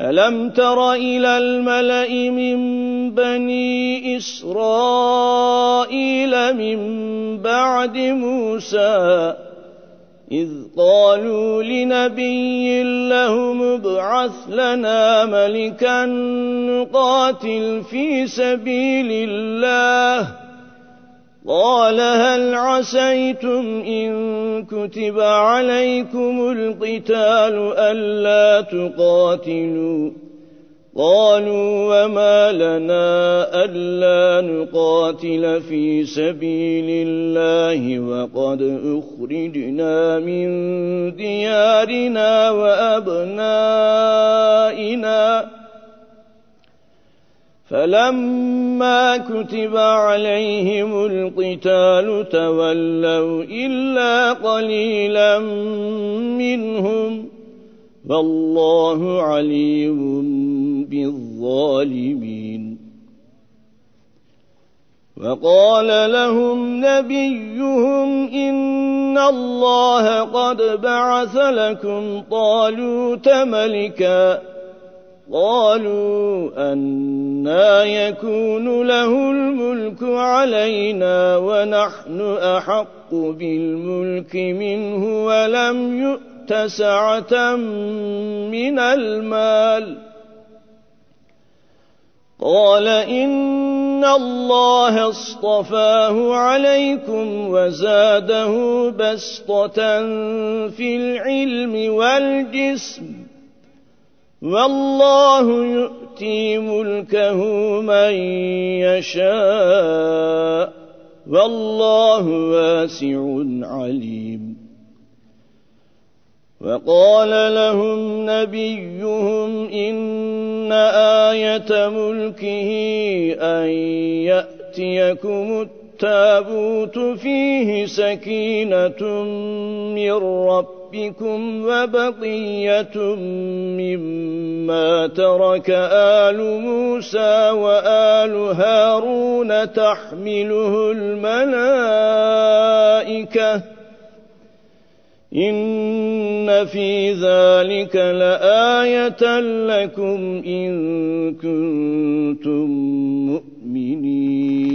ألم تر إلى الملأ من بني إسرائيل من بعد موسى إذ قالوا لنبي لهم ابعث لنا ملكا نقاتل في سبيل الله قال هل عسيتم إن كتب عليكم القتال ألا تقاتلوا قالوا وما لنا ألا نقاتل في سبيل الله وقد أخرجنا من ديارنا وأبنائنا فلما كتب عليهم القتال تولوا إلا قليلا منهم والله عليم بالظالمين وقال لهم نبيهم إن الله قد بعث لكم طالوت ملكا قالوا أنى يكون له الملك علينا ونحن أحق بالملك منه ولم يؤت سعة من المال قال إن الله اصطفاه عليكم وزاده بسطة في العلم والجسم والله يؤتي ملكه من يشاء والله واسع عليم وقال لهم نبيهم إن آية ملكه أن يأتيكم التابوت فيه سكينة من ربكم وبقية مما ترك آل موسى وآل هارون تحمله الملائكة إن في ذلك لآية لكم إن كنتم مؤمنين